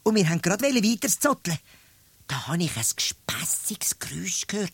und wir haben gerade weiter zu zotteln. Da habe ich ein gespässiges Geräusch gehört.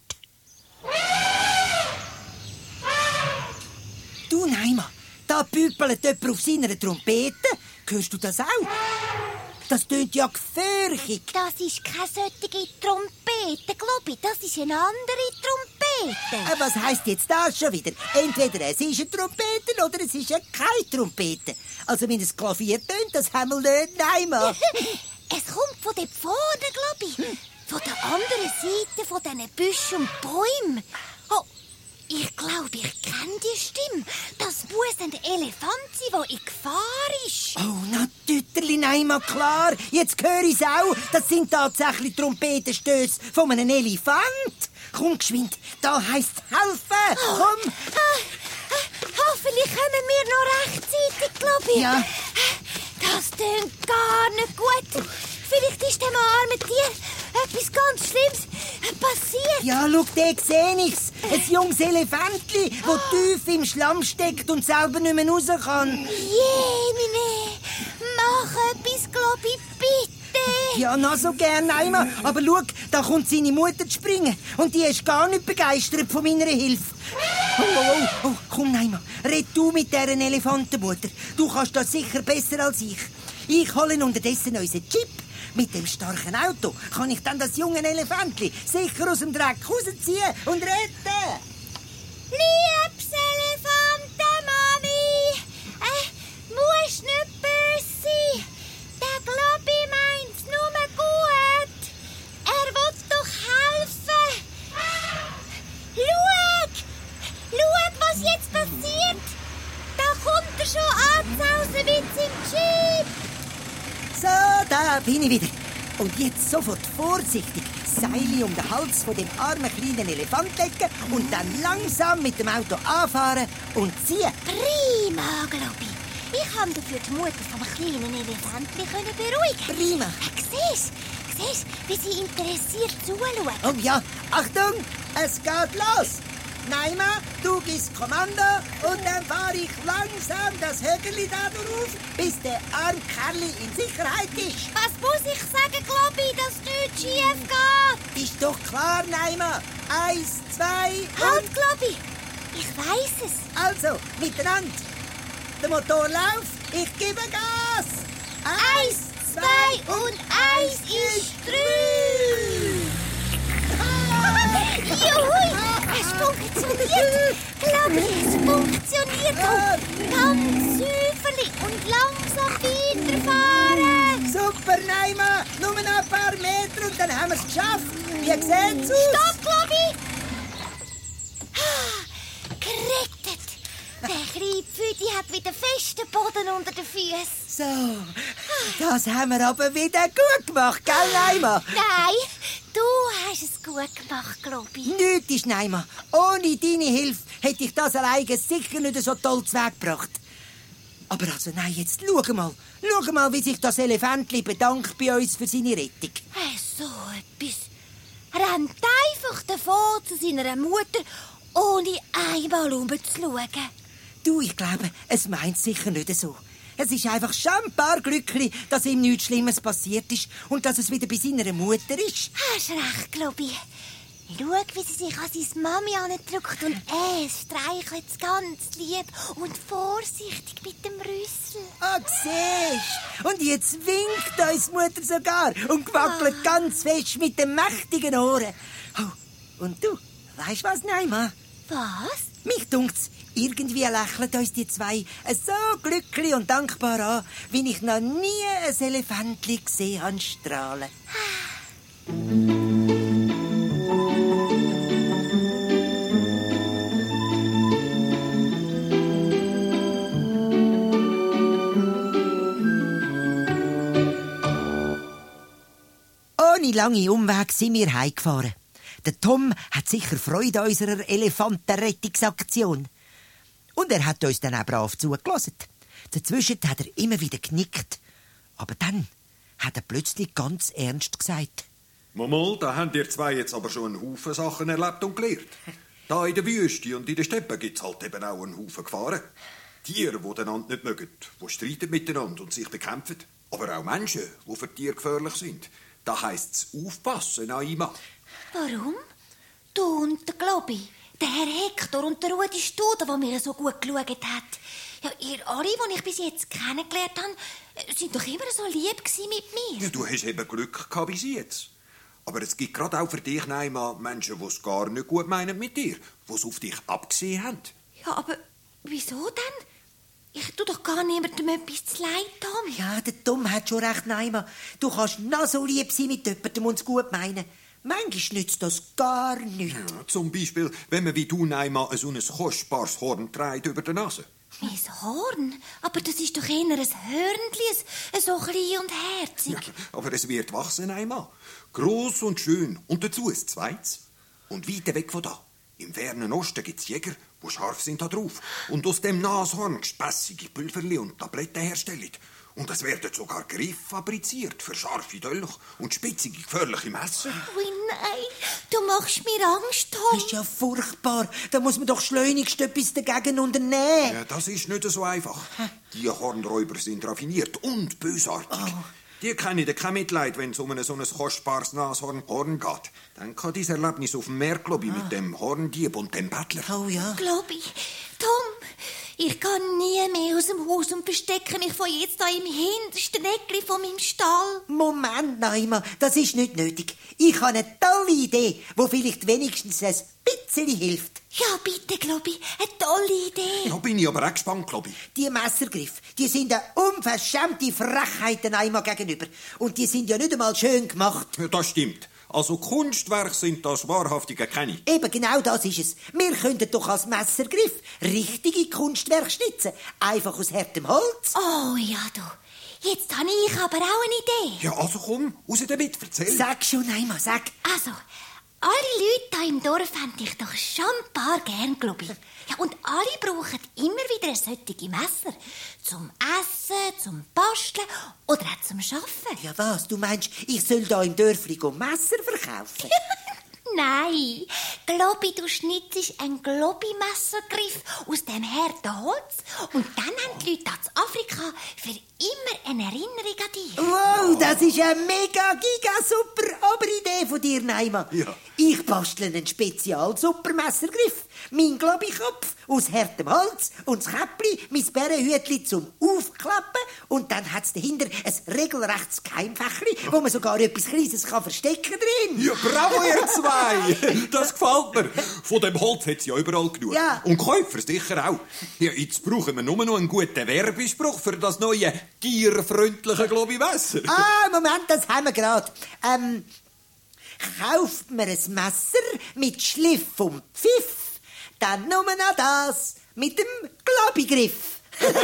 Du, Naima, da püpelt jemand auf seiner Trompete. Hörst du das auch? Das tönt ja gefährlich. Das ist keine solche Trompete, glaube ich. Das ist eine andere Trompete. Was heisst jetzt das schon wieder? Entweder es ist eine Trompete oder es ist keine Trompete. Also wenn es Klavier tönt, das haben wir nicht, Naima. Es kommt von dort vorne, glaube ich. Von der anderen Seite von diesen Büschen und Bäumen. Oh, ich glaube, ich kenne die Stimme. Das muss ein Elefant sein, der in Gefahr ist. Oh, natürlich, Naima, klar. Jetzt höre ich es auch. Das sind tatsächlich Trompetenstöße von einem Elefant. Komm, geschwind. Da heisst helfen. Komm. Hoffentlich kommen wir noch rechtzeitig, glaube ich. Ja. Das tönt gar nicht gut. Vielleicht ist dem armen Tier etwas ganz Schlimmes passiert. Ja, schau, da sehe ich's. Ein junges Elefantli, das tief im Schlamm steckt und selber nicht mehr raus kann. Jemine, mach etwas, glaube ich, bitte. Ja, noch so gern, Naima. Aber schau, da kommt seine Mutter zu springen. Und die ist gar nicht begeistert von meiner Hilfe. Oh, komm, Naima, red du mit dieser Elefantenmutter. Du kannst das sicher besser als ich. Ich hole unterdessen unseren Chip. Mit dem starken Auto kann ich dann das junge Elefantli sicher aus dem Dreck rausziehen und retten. Liebes Elefanten-Mami, musst nicht böse sein. Der Globi meint's nur gut. Er will doch helfen. Schau, was jetzt passiert. Da kommt er schon anzausen mit seinem Jeep. So, da bin ich wieder. Und jetzt sofort vorsichtig Seile um den Hals von dem armen kleinen Elefant legen und dann langsam mit dem Auto anfahren und ziehen. Prima, Globi. Ich kann dafür die Mutter vom kleinen Elefantchen beruhigen. Prima. Siehst, wie sie interessiert zuschaut. Oh ja, Achtung, es geht los. Naima, du gibst Kommando und dann fahre ich langsam das Hügel da drauf, bis der arme Kerl in Sicherheit ist. Was muss ich sagen, Globi, dass nichts schief geht? Ist doch klar, Naima. 1, 2 Halt, Globi, ich weiss es. Also, miteinander. Der Motor läuft, ich gebe Gas. 1, 2 und 1 ist 3. Juhui, es funktioniert. Globi, es funktioniert. Ganz säuferlich und langsam weiterfahren. Super, Naima. Nur noch ein paar Meter und dann haben wir es geschafft. Wie sieht's aus? Stopp, Globi. Gerettet. Der kleine Pfüdi hat wieder festen Boden unter den Füßen. So, das haben wir aber wieder gut gemacht, gell, Naima? Nein, du hast es gut gemacht, Globi. Nichts ist, Naima. Ohne deine Hilfe hätte ich das alleine sicher nicht so toll zuweggebracht. Aber also, nein, jetzt schau mal, wie sich das Elefantli bedankt bei uns für seine Rettung. So etwas. Rennt einfach davon zu seiner Mutter, ohne einmal umzuschauen. Du, ich glaube, es meint sicher nicht so. Es ist einfach schon ein paar Glückli, dass ihm nichts Schlimmes passiert ist und dass es wieder bei seiner Mutter ist. Hast recht, Globi. Schau, wie sie sich an seine Mami andrückt und streichelt es ganz lieb und vorsichtig mit dem Rüssel. Ah, siehst. Und jetzt winkt uns Mutter sogar und gewackelt ganz fest mit den mächtigen Ohren. Oh, und du, weisst was, Naima? Was? Mich dunkt's, irgendwie lächeln uns die zwei so glücklich und dankbar an, wie ich noch nie ein Elefantli gesehen habe strahlen. Ohne lange Umweg sind wir heimgefahren. Der Tom hat sicher Freude an unserer Elefantenrettungsaktion. Und er hat uns dann auch brav zugelassen. Dazwischen hat er immer wieder genickt. Aber dann hat er plötzlich ganz ernst gesagt: Mal, da habt ihr zwei jetzt aber schon einen Haufen Sachen erlebt und gelernt. Da in der Wüste und in den Steppen gibt's halt eben auch einen Haufen Gefahren. Tiere, die einander nicht mögen, die streiten miteinander und sich bekämpfen. Aber auch Menschen, die für Tiere gefährlich sind. Da heisst es aufpassen, Naima. Warum? Du und der Globi, der Herr Hector und der Rudi Studer, der mir so gut geschaut hat. Ja, ihr alle, die ich bis jetzt kennengelernt habe, sind doch immer so lieb mit mir. Ja, du hast eben Glück gehabt bis jetzt. Aber es gibt gerade auch für dich, Naima, Menschen, die es gar nicht gut meinen mit dir, die es auf dich abgesehen haben. Ja, aber wieso denn? Ich tu doch gar niemandem etwas zu leid, Tom. Ja, der Tom hat schon recht, Naima. Du kannst noch so lieb sein mit jemandem und es gut meinen. Manchmal nützt das gar nichts. Ja, zum Beispiel, wenn man wie du, Naima, so ein kostbares Horn trägt über der Nase. Mein Horn? Aber das ist doch eher ein Hörnchen, so klein und herzig. Ja, aber es wird wachsen, Naima. Gross und schön. Und dazu ein zweites. Und weit weg von da. Im fernen Osten gibt es Jäger, die scharf sind da drauf. Und aus dem Nashorn gespässige Pülverli und Tabletten herstellen. Und es werden sogar Griffe fabriziert für scharfe Dolch und spitzige, gefährliche Messer. Ui, nein, du machst mir Angst, Tom. Das ist ja furchtbar. Da muss man doch schleunigst etwas dagegen unternehmen. Ja, das ist nicht so einfach. Die Hornräuber sind raffiniert und bösartig. Die kennen kein Mitleid, wenn es um so ein kostbares Nashorn geht. Dann kann dein Erlebnis auf dem Meer, glaube ich, mit dem Horndieb und dem Bettler. Oh ja. Globi, Tom, ich kann nie mehr aus dem Haus und verstecke mich von jetzt an im hintersten Eckli von meinem Stall. Moment, Naima, das ist nicht nötig. Ich habe eine tolle Idee, die vielleicht wenigstens ein bisschen hilft. Ja, bitte, Globi, eine tolle Idee. Da bin ich aber auch gespannt, glaube ich. Die Messergriffe, die sind eine unverschämte Frechheit Naima gegenüber. Und die sind ja nicht einmal schön gemacht. Ja, das stimmt. Also Kunstwerke sind das wahrhaftige keine. Eben, genau das ist es. Wir könnten doch als Messergriff richtige Kunstwerke schnitzen. Einfach aus hartem Holz. Oh ja, du. Jetzt habe ich aber auch eine Idee. Ja, also komm, raus damit, erzähl. Sag schon, Naima, sag. Also, alle Leute hier im Dorf haben dich doch schon ein paar gern, Globi. Ja, und alle brauchen immer wieder solche Messer. Zum Essen, zum Basteln oder auch zum Arbeiten. Ja was, du meinst, ich soll da im Dörfli Messer verkaufen? Nein, Globi, du schnitzest einen Globi-Messergriff aus dem harten Holz und dann haben die Leute aus Afrika für immer eine Erinnerung an dich. Wow, das ist eine mega, giga, super Oberidee von dir, Naima. Ja. Ich bastle einen Spezial-Supermessergriff. Mein Globikopf aus hartem Holz und das Käppli, mein Bärenhütli zum Aufklappen und dann hat's dahinter ein regelrechtes Geheimfächli, wo man sogar etwas Kleines kann verstecken drin. Ja, bravo, ihr zwei! Das gefällt mir. Von dem Holz hat es ja überall genug. Ja. Und Käufer sicher auch. Ja, jetzt brauchen wir nur noch einen guten Werbespruch für das neue, tierfreundliche Globi-Messer. Moment, das haben wir gerade. Kauft mir ein Messer mit Schliff und Pfiff, dann nur noch das mit dem Globigriff.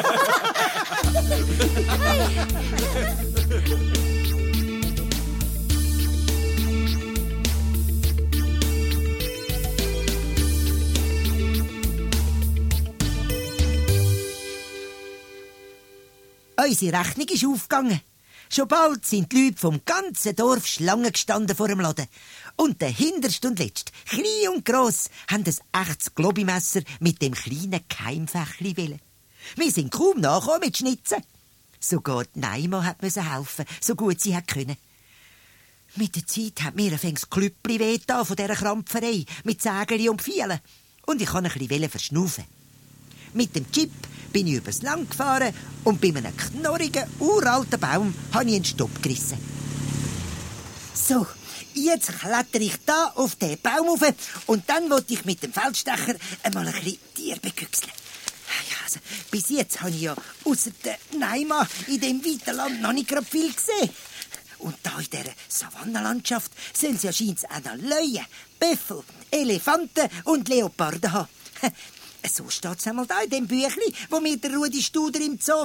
Unsere Rechnung ist aufgegangen. Schon bald sind die Leute vom ganzen Dorf Schlangen gestanden vor dem Laden. Und der hinterste und letzte, klein und gross, haben ein echtes Globimesser mit dem kleinen Keimfächli wollen. Wir sind kaum nachgekommen mit Schnitzen. Sogar die Naima hat müssen helfen, so gut sie hat können. Mit der Zeit hat mir ein Klüppli wehgetan von dieser Krampferei mit Sägeli und Pfeilen. Und ich kann ein bisschen verschnaufen. Mit dem Jeep bin ich übers Land gefahren und bei einem knorrigen, uralten Baum habe ich einen Stopp gerissen. So, jetzt klettere ich da auf den Baum rauf und dann wollte ich mit dem Feldstecher einmal ein bisschen Tier begüchseln. Ja, also, bis jetzt habe ich ja ausser der Naima in dem weiten Land noch nicht gerade viel gesehen. Und da in dieser Savannenlandschaft sollen sie ja scheinbar auch noch Löwen, Büffel, Elefanten und Leoparden haben. So steht es einmal da in dem Büchli, wo mir der Rudi Studer im Zoo...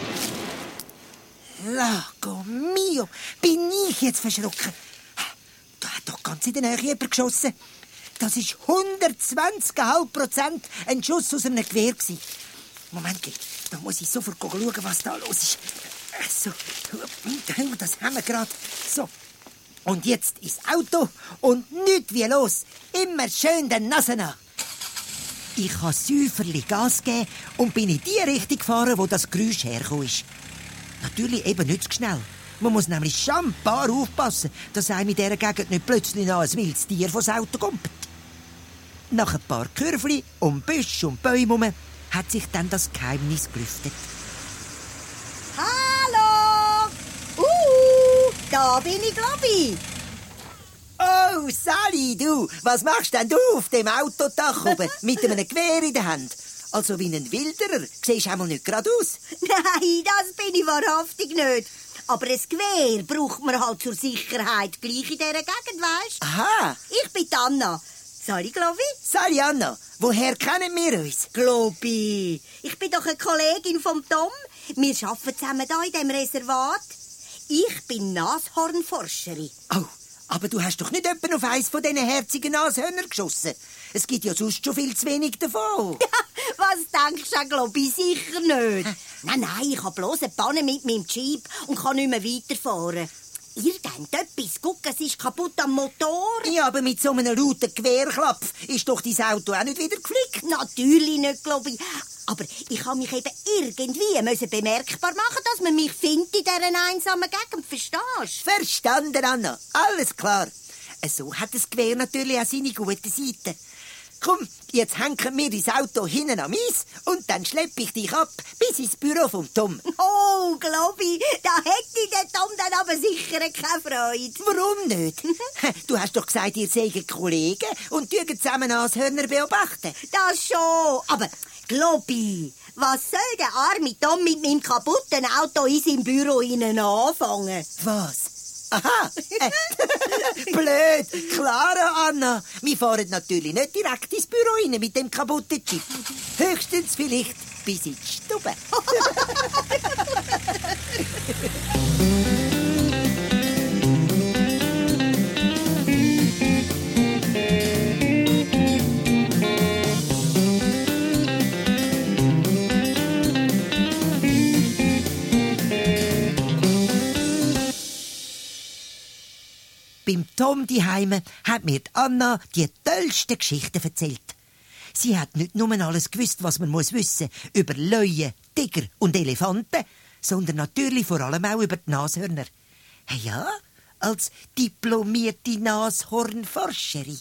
Lago mio, bin ich jetzt verschrocken. Da hat doch ganz in der Nähe jemand geschossen. Das ist 120,5% ein Schuss aus einem Gewehr gewesen. Moment, da muss ich sofort schauen, was da los ist. So, das haben wir gerade. So, und jetzt ins Auto und nichts wie los. Immer schön den Nase nach. Ich habe säuferlich Gas gegeben und bin in die Richtung gefahren, wo das Geräusch hergekommen ist. Natürlich eben nicht zu schnell. Man muss nämlich schambar aufpassen, dass einem in dieser Gegend nicht plötzlich noch ein wildes Tier vors Auto kommt. Nach ein paar Kürfli um Büsche und Bäume herum hat sich dann das Geheimnis gelüftet. Hallo! Da bin ich, glaub ich. Oh, Sally, du, was machst denn du auf dem Autodach oben mit einem Gewehr in der Hand? Also wie ein Wilderer, siehst du einmal nicht gerade aus. Nein, das bin ich wahrhaftig nicht. Aber ein Gewehr braucht man halt zur Sicherheit gleich in dieser Gegend, weisst? Aha. Ich bin die Anna. Sali, glaub ich? Sally Anna, woher kennen wir uns? Glaub ich. Ich bin doch eine Kollegin vom Tom. Wir arbeiten zusammen hier in diesem Reservat. Ich bin Nashornforscherin. Oh, aber du hast doch nicht jemanden auf eins von diesen herzigen Nashörner geschossen. Es gibt ja sonst schon viel zu wenig davon. Was denkst du, glaub ich, sicher nicht. Nein, ich habe bloß eine Panne mit meinem Jeep und kann nicht mehr weiterfahren. Irgendetwas, guck, es ist kaputt am Motor. Ja, aber mit so einem lauten Gewehrklapf ist doch dein Auto auch nicht wieder geflickt. Natürlich nicht, glaube ich. Aber ich habe mich eben irgendwie bemerkbar machen, dass man mich findet in dieser einsamen Gegend, verstehst du? Verstanden, Anna. Alles klar. So hat das Gewehr natürlich auch seine guten Seiten. Komm, jetzt hängen wir dein Auto hinten am Eis und dann schleppe ich dich ab bis ins Büro vom Tom. Oh, glaub ich, da hätte der Tom dann aber sicher keine Freude. Warum nicht? Du hast doch gesagt, ihr seid Kollegen und tun zusammen Nashörner beobachten. Das schon, aber glaub ich, was soll der arme Tom mit meinem kaputten Auto in seinem Büro anfangen? Was? Aha! Blöd! Klar, Anna. Wir fahren natürlich nicht direkt ins Büro rein mit dem kaputten Jeep. Höchstens vielleicht bis in die Stube. Beim Tom daheim hat mir die Anna die tollsten Geschichten erzählt. Sie hat nicht nur alles gewusst, was man wissen muss über Löwen, Tiger und Elefanten, sondern natürlich vor allem auch über die Nashörner. Ja, als diplomierte Nashornforscherin.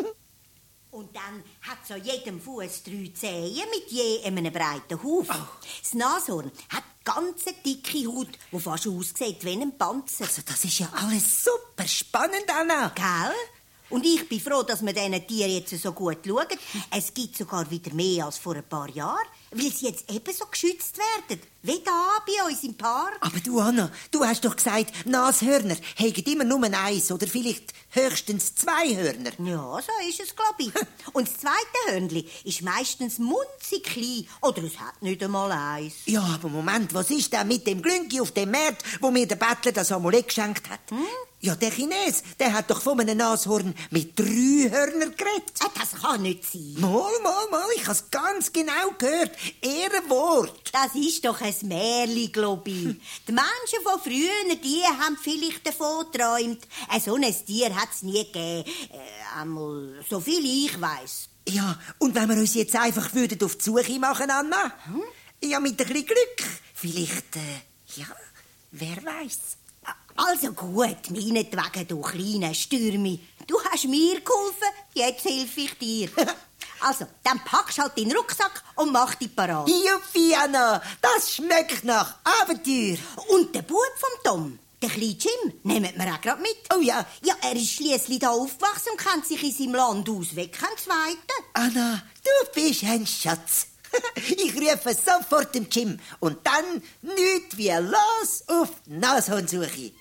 Und dann hat es an jedem Fuß 3 Zehen mit je einem breiten Haufen. Oh. Das Nashorn hat ganz dicke Haut, die fast aussieht wie ein Panzer. Also das ist ja alles super spannend, Anna. Gell? Und ich bin froh, dass wir diesen Tieren jetzt so gut schauen. Es gibt sogar wieder mehr als vor ein paar Jahren, weil sie jetzt ebenso geschützt werden, wie da bei uns im Park. Aber du, Anna, du hast doch gesagt, Nashörner haben immer nur eins oder vielleicht höchstens 2 Hörner. Ja, so ist es, glaube ich. Und das zweite Hörnli ist meistens munzig klein oder es hat nicht einmal eins. Ja, aber Moment, was ist denn mit dem Glünki auf dem Markt, wo mir der Bettler das Amulett geschenkt hat? Ja, der Chines, der hat doch von einem Nashorn mit 3 Hörnern geredet. Das kann nicht sein. Mal, ich habe es ganz genau gehört. Ehrenwort. Das ist doch ein Märchen, glaube ich. Die Menschen von früher, die haben vielleicht davon geträumt. So ein Tier hat es nie gegeben. Einmal so viel ich weiss. Ja, und wenn wir uns jetzt einfach würden auf die Suche machen, Anna? Ja, mit ein bisschen Glück. Vielleicht, ja, wer weiß. Also gut, meinetwegen, du kleiner Stürmi. Du hast mir geholfen, jetzt helfe ich dir. Also, dann packst halt deinen Rucksack und mach dich parat. Juppie, Anna, das schmeckt nach Abenteuer. Und der Bub vom Tom, der kleine Jim, nehmen wir auch gerade mit. Oh ja. Ja, er ist schliesslich da aufgewachsen und kennt sich in seinem Land aus wie kein Zweiter. Anna, du bist ein Schatz. Ich rufe sofort den Jim und dann nichts wie los auf die Nashornsuche.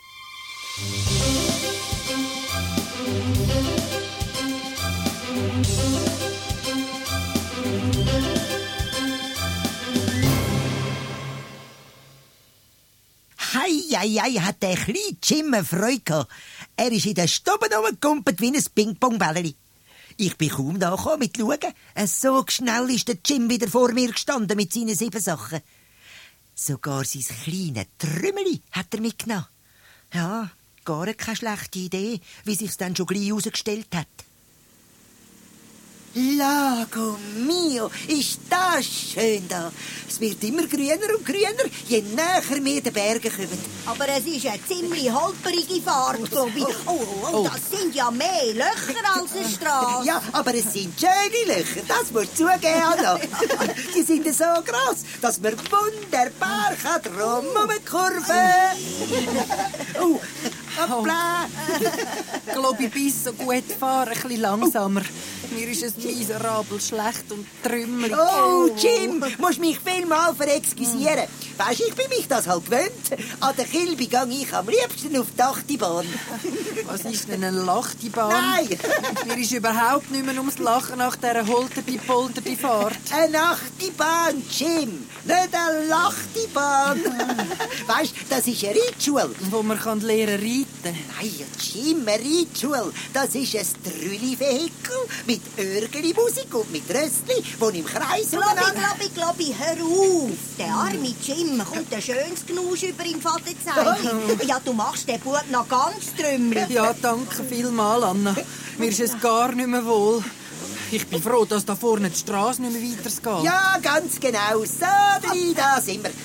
Hei, hat der kleine Jim eine Freude gehabt. Er ist in der Stube rumgekumpelt wie ein Ping-Pong-Bällchen. Ich bin kaum nachgekommen mit Schauen. So schnell ist der Jim wieder vor mir gestanden mit seinen 7 Sachen. Sogar sein kleines Trümmeli hat er mitgenommen. Ja, gar keine schlechte Idee, wie sich's dann schon gleich herausgestellt hat. Lago mio, ist das schön da. Es wird immer grüner und grüner, je näher wir den Bergen kommen. Aber es ist eine ziemlich holperige Fahrt, glaube ich. Oh, das sind ja mehr Löcher als eine Straße. Ja, aber es sind schöne Löcher, das musst du zugeben, Anna. Die sind so gross, dass man wunderbar drum kurven. Oh, hoppla. Glaube ich, bis so gut fahren, ein bisschen langsamer. Mir ist es miserabel schlecht und trümmelig. Oh, Jim, musst mich vielmal verexkusieren. Weisst, ich bin mich das halt gewöhnt. An der Kilby gehe ich am liebsten auf die Achtibahn. Was ist denn eine Lachtibahn? Nein! Mir ist überhaupt nicht mehr ums Lachen nach dieser Holterbi-Polterbi-Fahrt. Eine Achtibahn, Jim, nicht eine Lachtibahn. Weisst, das ist eine Reitschule. Wo man kann lernen reiten. Nein, Jim, eine Reitschule. Das ist ein Trülli-Vehikel mit Örgeli-Musik und mit Röstli, die im Kreis Globi, hör auf. Der arme Jim kommt ein schönes Genusch über im Vaterzeitchen. Ja, du machst den Bub noch ganz trümmelig. Ja, danke vielmals, Anna. Mir ist es gar nicht mehr wohl. Ich bin froh, dass da vorne die Straße nicht mehr weitergeht. Ja, ganz genau. So, da sind wir.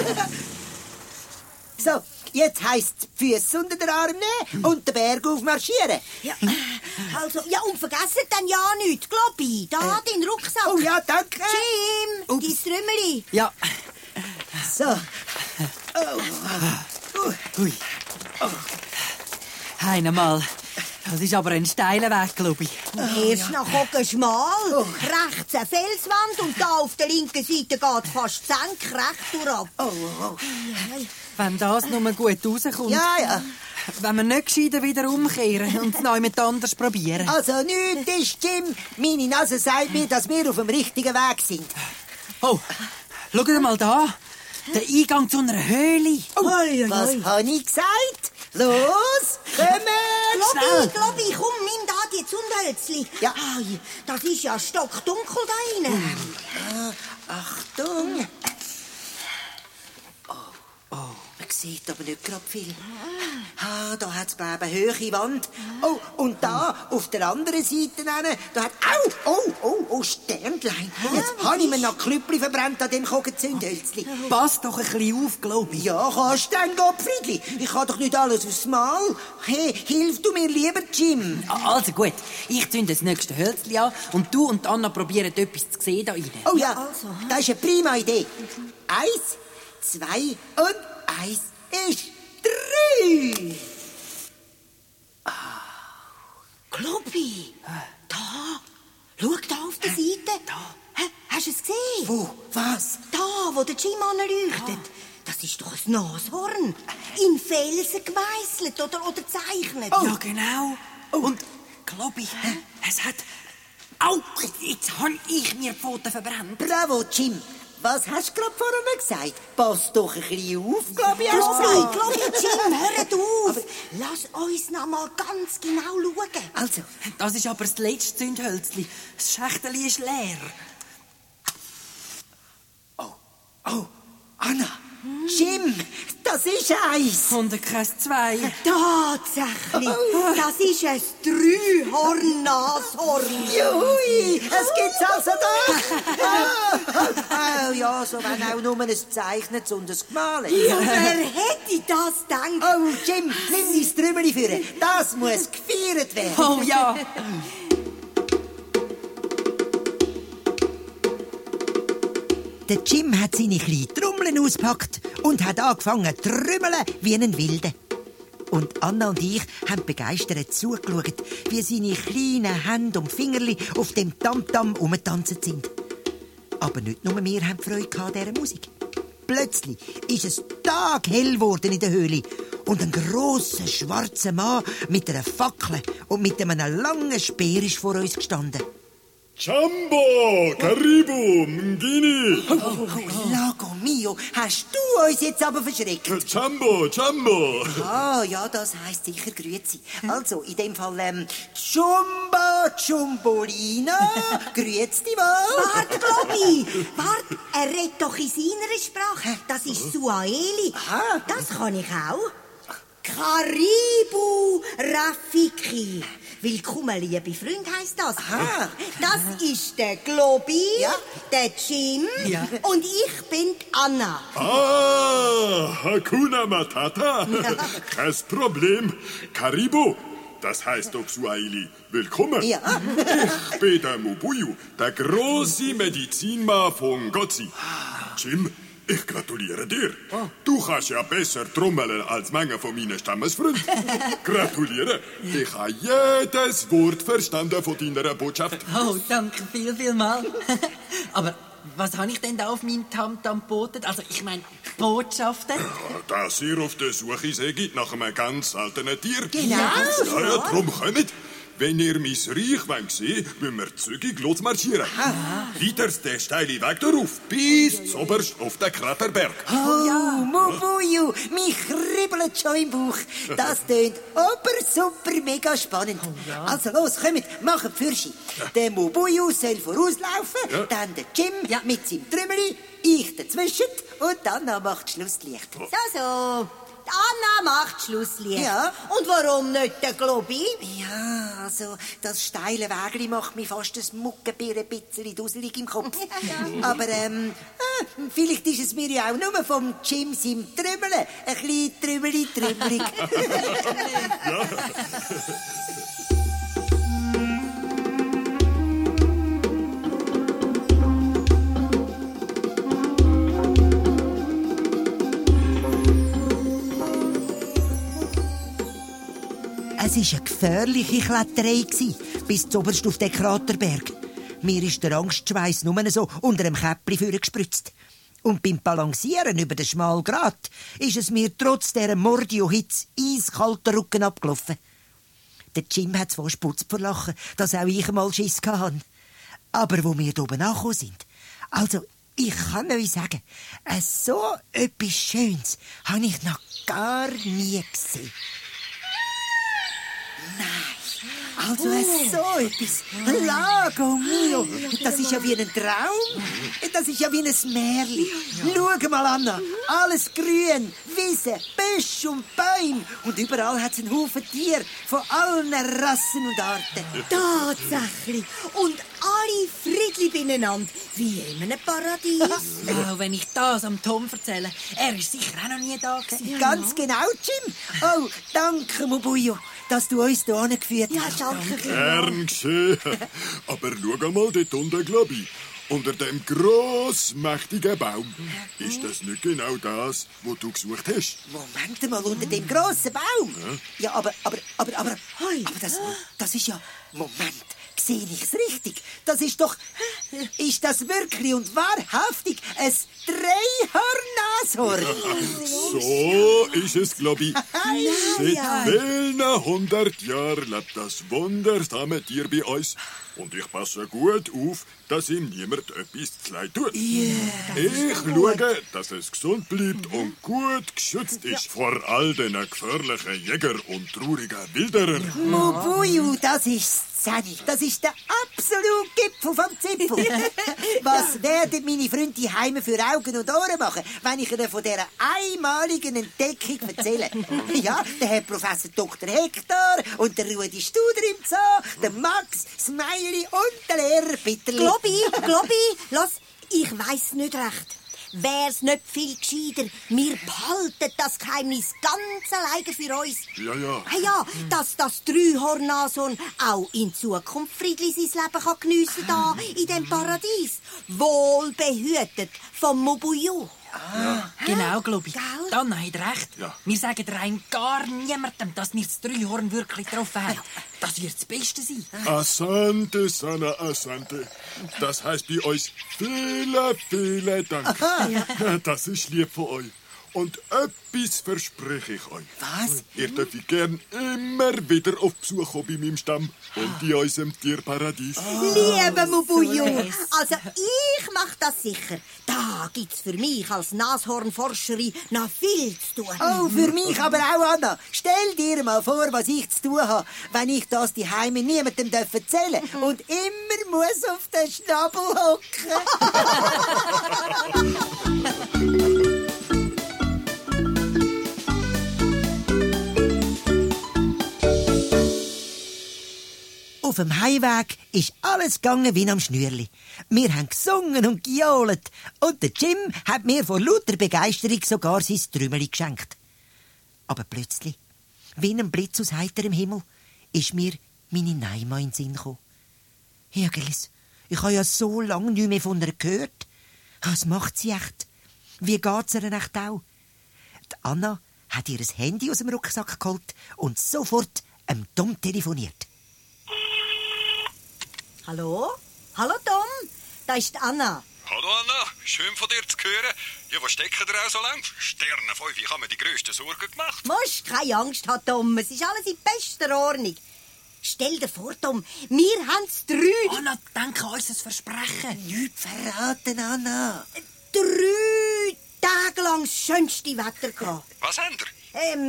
So, jetzt heisst es Füße unter den Arm nehmen und den Berg aufmarschieren. Ja, also, ja, und vergessen dann ja nichts, Globi. Da, dein Rucksack. Oh ja, danke. Jim, dein Trümmerli. Ja. So. Oh. Ui. Einmal. Das ist aber ein steiler Weg, glaube ich. Erst nach Hocken schmal, rechts eine Felswand und da auf der linken Seite geht fast senkrecht durchab. Oh. Wenn das nur gut rauskommt. Ja. Wenn wir nicht gescheiter wieder umkehren und es noch jemand anders probieren. Also, nichts ist, Jim. Meine Nase sagt mir, dass wir auf dem richtigen Weg sind. Oh, schaut mal da. Der Eingang zu einer Höhle. Oh, was habe ich gesagt? Los, kommen! Globi, komm, nimm da die Zündhölzli. Ja. Ai, das ist ja stockdunkel da rein. Achtung! Oh, man sieht aber nicht gerade viel. Da hat es eine hohe Wand. Oh, und da, auf der anderen Seite, da hat... Oh, Sternlein. Jetzt habe ich mir noch Klüppli verbrannt an dem Kogenzündhölzli. Pass doch ein bisschen auf, glaube ich. Ja, kannst du denn, Gottfriedli? Ich kann doch nicht alles aufs Mal. Hey, hilf du mir lieber, Jim. Also gut, ich zünde das nächste Hölzli an und du und Anna probieren etwas zu sehen da rein. Oh ja, das ist eine prima Idee. 1, 2 und 1 ist 3. Globi, da. Schau da auf der Seite. Da. Hast du es gesehen? Wo? Was? Da, wo der Jim anleuchtet. Das ist doch ein Nashorn. In Felsen gemeißelt oder gezeichnet. Ja, genau. Und, glaube ich, es hat... Au, jetzt habe ich mir die Pfoten verbrannt. Bravo, Jim. Was hast du gerade vorhin gesagt? Pass doch ein bisschen auf, glaube ich, hast du gesagt. Globi, Jim, hört auf. Lass uns noch mal ganz genau schauen. Also, Das ist aber das letzte Zündhölzli. Das Schächteli ist leer. oh, Anna, Jim, das ist eins. Und kein zwei. Tatsächlich. Das ist ein Dreihorn-Nashorn. Juhui, es gibt's also doch. Ja, so wenn auch nur ein gezeichnetes und ein gemalenes. Ja, wer hätte das gedacht? Oh, Jim, nimm dein Trümmerli führen. Das muss gefeiert werden. Oh ja. Der Jim hat seine kleinen Trommeln ausgepackt und hat angefangen zu trümmeln wie ein Wilder. Und Anna und ich haben begeistert zugeschaut, wie seine kleinen Hände und Fingerli auf dem Tamtam rumgetanzt sind. Aber nicht nur wir haben Freude an dieser Musik. Plötzlich ist es taghell geworden in der Höhle und ein grosser, schwarzer Mann mit einer Fackel und mit einem langen Speer ist vor uns gestanden. Jumbo, Karibu, Mngini. Lago mio, hast du uns jetzt aber verschreckt? Jumbo. Ah, ja, das heisst sicher Grüezi. Also, in dem Fall, Jumbolina, grüezi wohl. Warte, Globi. Warte, er redet doch in seiner Sprache. Das ist Suaheli. Aha. Das kann ich auch. Karibu Rafiki. Willkommen, liebe Freunde, heisst das. Aha. Das ist der Globi, der Jim und ich bin die Anna. Ah, Hakuna Matata. Kein Problem. Karibu. Das heißt auf Swahili willkommen. Ja. Ich bin der Mubuyu, der große Medizinmann von Gotzi. Jim, ich gratuliere dir. Du kannst ja besser trommeln als manche von meinen Stammesfreunden. Gratuliere. Ich habe jedes Wort verstanden von deiner Botschaft. Oh, danke vielmal. Aber was habe ich denn da auf meinem Tamtam geboten? Also, ich meine, Botschaften. Dass ihr auf der Suche seid nach einem ganz seltenen Tier. Genau. Ja, drum kommt. Wenn ihr mein Reich sehen wollt, müssen wir zügig losmarschieren. Weiter den steilen Weg darauf, bis zuoberst auf den Kraterberg. Oh, Mubuyu, mich kribbelt schon im Bauch. Das tönt super mega spannend. Also los, kommt, machen Fürschi. Der Mubuyu soll vorauslaufen, dann der Jim mit seinem Trümmeli, ich dazwischen und Anna macht Schlusslicht. So. Die Anna macht Schlusslicht. Ja. Und warum nicht der Globi? Ja, also das steile Wägli macht mich fast ein Muckenbier ein bisschen dusselig im Kopf. Aber vielleicht ist es mir ja auch nur vom Jim seinem Trümmeln ein bisschen trümmelig. Es war eine gefährliche Kletterei, bis zuoberst auf den Kraterberg. Mir ist der Angstschweiss nur so unter dem Käppli vorgespritzt. Und beim Balancieren über den schmalen Grat ist es mir trotz dieser Mordio-Hitze eiskalter Rücken abgelaufen. Der Jim hat zwar Sputz vor Lachen, dass auch ich einmal Schiss hatte. Aber wo wir da oben angekommen sind, also ich kann euch sagen, so etwas Schönes habe ich noch gar nie gesehen. Nein, also so etwas. Lago mio, das ist ja wie ein Traum. Das ist ja wie ein Märchen. Schau mal, Anna, alles grün, Wiese, Büsche und Bäume. Und überall hat es einen Haufen Tiere von allen Rassen und Arten. Tatsächlich. Und alle friedlich beieinander, wie in einem Paradies. Wow, wenn ich das am Tom erzähle, er ist sicher auch noch nie da gewesen. Ganz genau, Jim. Oh, danke, Mubuyu, dass du uns hier angeführt hast. Danke. Gern geschehen. Aber schau mal dort unten, glaube ich. Unter dem grossmächtigen Baum. Ist das nicht genau das, was du gesucht hast? Moment mal, unter dem grossen Baum? Ja, aber das ist ja... Moment, sehe ich's richtig? Das ist doch... Ist das wirklich und wahrhaftig ein Dreihorn-Nashorn? So ist es, glaube ich. Seit vielen 100 Jahren lebt das wundersame Tier bei uns. Und ich passe gut auf, dass ihm niemand etwas zu leid tut. Ich schaue, dass es gesund bleibt und gut geschützt ist vor all den gefährlichen Jägern und traurigen Wilderern. Mubuyu, das ist Szene. Das ist der absolute Gipfel vom Zipfel. Was werden meine Freunde die Heime für Augen und Ohren machen, wenn ich ihnen von dieser einmaligen Entdeckung erzähle? Ja, der Herr Professor Dr. Hektor und der Rudi Studer im Zoo, der Max, Smiley und der Lehrer Bitterli. Globi, lass, ich weiss nicht recht. Wär's nicht viel gescheiter, wir behalten das Geheimnis ganz alleine für uns. Ja. Ja, dass das Dreihorn-Nashorn auch in Zukunft friedlich sein Leben kann geniessen kann, hier in diesem Paradies. Wohlbehütet vom Mubuyu. Genau, glaube ich. Gell? Dann hat recht. Ja. Wir sagen rein gar niemandem, dass wir das Dreihorn wirklich getroffen haben. Das wird das Beste sein. Asante, Sana, Asante. Das heisst bei uns vielen Dank. Das ist lieb von euch. Und etwas verspreche ich euch. Was? Ihr dürft gern immer wieder auf Besuch kommen bei meinem Stamm und in unserem Tierparadies. Liebe Mubuyu, also ich mach das sicher. Da gibt's für mich als Nashornforscherin noch viel zu tun. Oh, für mich aber auch, Anna. Stell dir mal vor, was ich zu tun habe, wenn ich das die Heime niemandem erzählen darf und immer muss auf den Schnabel hocken. Auf dem Heimweg ist alles gegangen wie am Schnürli. Wir haben gesungen und gejohlt. Und der Jim hat mir vor lauter Begeisterung sogar sein Trümmeli geschenkt. Aber plötzlich, wie ein Blitz aus heiterem Himmel, ist mir meine Naima in den Sinn gekommen. Hügelis, ich habe ja so lange nicht mehr von ihr gehört. Was macht sie echt? Wie geht's ihr echt auch? Die Anna hat ihr Handy aus dem Rucksack geholt und sofort Tom telefoniert. Hallo? Hallo Tom, da ist die Anna. Hallo Anna, schön von dir zu hören. Ja, was stecken ihr auch so lang? Sterne 5, ich habe mir die grössten Sorgen gemacht. Du musst keine Angst haben, Tom, es ist alles in bester Ordnung. Stell dir vor, Tom, wir haben es 3. Anna, denk an unser Versprechen. Nichts verraten, Anna. 3 Tage lang das schönste Wetter gehabt. Was habt ihr?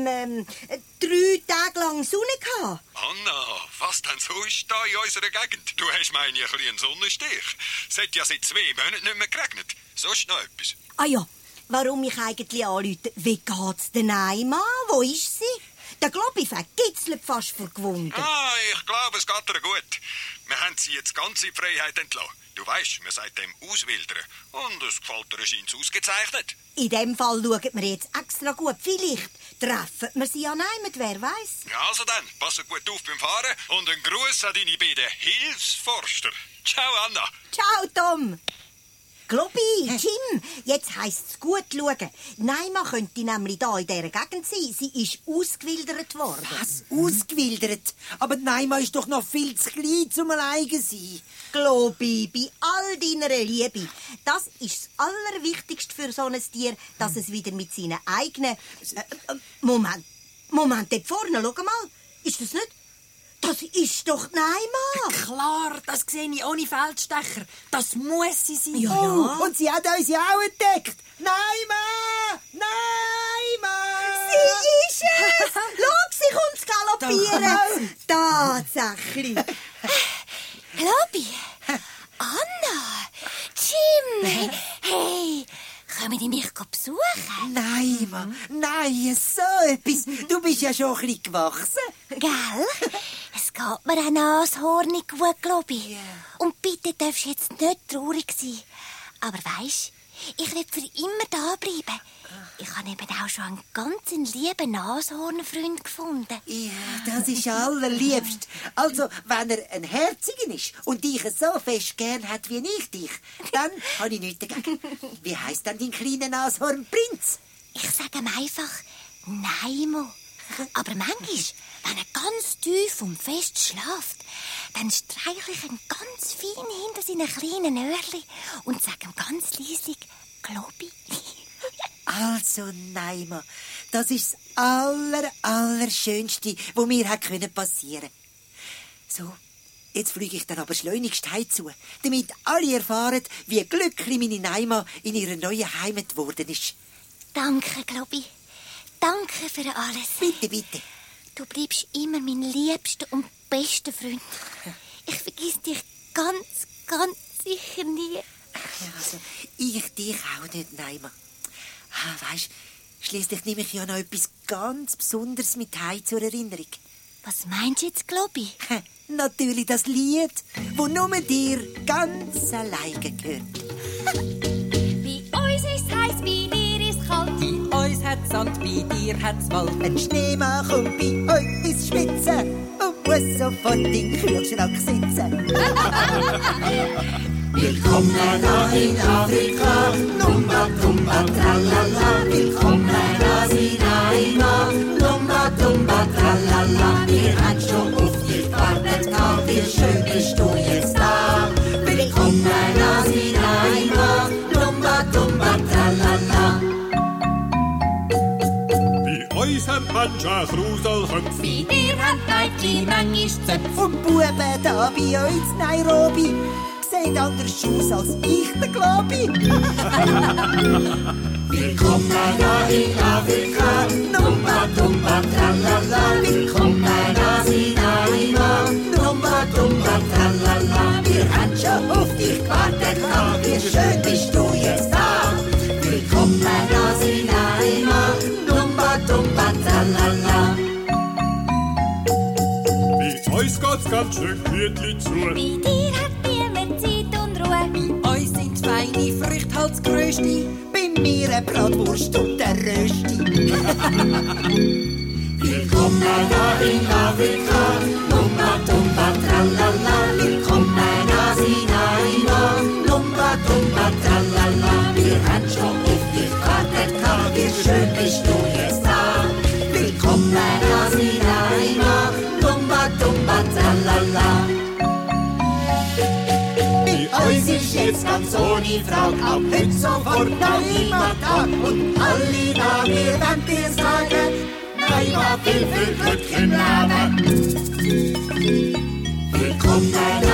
3 Tage lang Sonne gehabt. Anna, was denn so ist da in unserer Gegend? Du hast meine ein bisschen einen Sonnenstich. Es hat ja seit 2 Monaten nicht mehr geregnet. Sonst noch etwas? Ah ja, warum ich eigentlich anrufe, wie geht's der Naima? Wo ist sie? Der Globi vergitzelt fast vor Gewunder. Ah, ich glaube, es geht ihr gut. Wir haben sie jetzt ganz in die Freiheit entlassen. Du weisst, wir sagen dem auswildern. Und es gefällt ihr scheint ausgezeichnet. In dem Fall schauen wir jetzt extra gut. Vielleicht treffen wir sie an einem, wer weiß. Ja, also dann, pass gut auf beim Fahren und einen Gruß an deine beiden Hilfsforster. Ciao, Anna. Ciao, Tom. Globi, Jim, jetzt heisst es gut schauen. Naima könnte nämlich da in dieser Gegend sein. Sie ist ausgewildert worden. Was? Ausgewildert? Aber die Naima ist doch noch viel zu klein, zum alleine sein. Globi, bei all deiner Liebe. Das ist das Allerwichtigste für so ein Tier, dass es wieder mit seinen eigenen... Moment, dort vorne, schau mal. Ist das nicht... Das ist doch Naima. Klar, das sehe ich ohne Feldstecher. Das muss sie sein. Ja. Oh, und sie hat uns ja auch entdeckt. Naima! Naima! Sie ist es! Schau, sie kommt galoppieren. Tatsächlich. Globi, Anna, Jim, hey, kommen die mich besuchen? Naima, nein, so etwas. Du bist ja schon ein bisschen gewachsen. Gell? Es geht mir auch nashornig gut, Globi. Ja. Und bitte darfst du jetzt nicht traurig sein. Aber weisst, ich will für immer da bleiben. Ich habe eben auch schon einen ganz lieben Nashornfreund gefunden. Ja, das ist ja allerliebst. Also, wenn er ein Herzigen ist und dich so fest gern hat wie ich dich, dann habe ich nichts dagegen. Wie heisst denn dein kleiner Nashornprinz? Ich sage ihm einfach Naimo. Aber manchmal, wenn er ganz tief und fest schläft, dann streichle ich ihn ganz fein hinter seinen kleinen Öhrchen und sage ihm ganz leislich Globi. Also, Naima, das ist das Allerschönste, was mir passieren konnte. So, jetzt fliege ich dann aber schleunigst heimzu, damit alle erfahren, wie glücklich meine Naima in ihrer neuen Heimat geworden ist. Danke, Globi. Danke für alles. Bitte, bitte. Du bleibst immer mein liebster und bester Freund. Ich vergiss dich ganz sicher nie. Ja, also, ich dich auch nicht, Naima. Weisst, schliesslich nehme ich ja noch etwas ganz Besonderes mit heim zur Erinnerung. Was meinst du jetzt, Globi? Natürlich das Lied, das nur dir ganz alleine gehört. Bei uns ist heiß, bei dir ist kalt. Bei uns hat's Sand, bei dir hat's Wald. Ein Schneemann kommt bei euch ins Schwitzen und muss sofort im Kühlschrank sitzen. Willkommen da in Afrika, Numba, Tumba, Tralala. Willkommen da in Naima, Numba, Tumba, Tralala. Wir haben schon auf dich gewartet, wie schön bist du jetzt da. Willkommen da in Naima, Numba, Tumba, Tralala. Bei uns haben Menschen Kruselköpfe. Bei dir haben Mädchen manchmal Zöpfe. Und Buben da bei euch in Nairobi sehen anders aus als ich, der Globi. Willkommen da in Afrika, Numba, Tumba, Tralala. Willkommen da in Naima, Numba, Tumba, Tralala. Wir haben schon auf dich gewartet, wie schön bist du jetzt da. Willkommen da in Naima, Numba, Tumba, Tralala. Bei uns geht's ganz schön gemütlich zu. Bei dir hat niemand Zeit und Ruhe. Bei uns sind feine Früchte halt das Grösste. Bei mir eine Bratwurst und der Rösti. Willkommen in Afrika, Lumba Dumba Tralala. Willkommen in Naima, Lumba Dumba Tralala. Wir haben schon auf dich gewartet, wie schön bist du jetzt da. Willkommen in Naima, Lumba Dumba Tralala. Bei uns ist jetzt ganz ohne Frage ab heute sofort Naima Tag und alle da, wir wollen dir sagen, Naima, viel Glück im Leben. Willkommen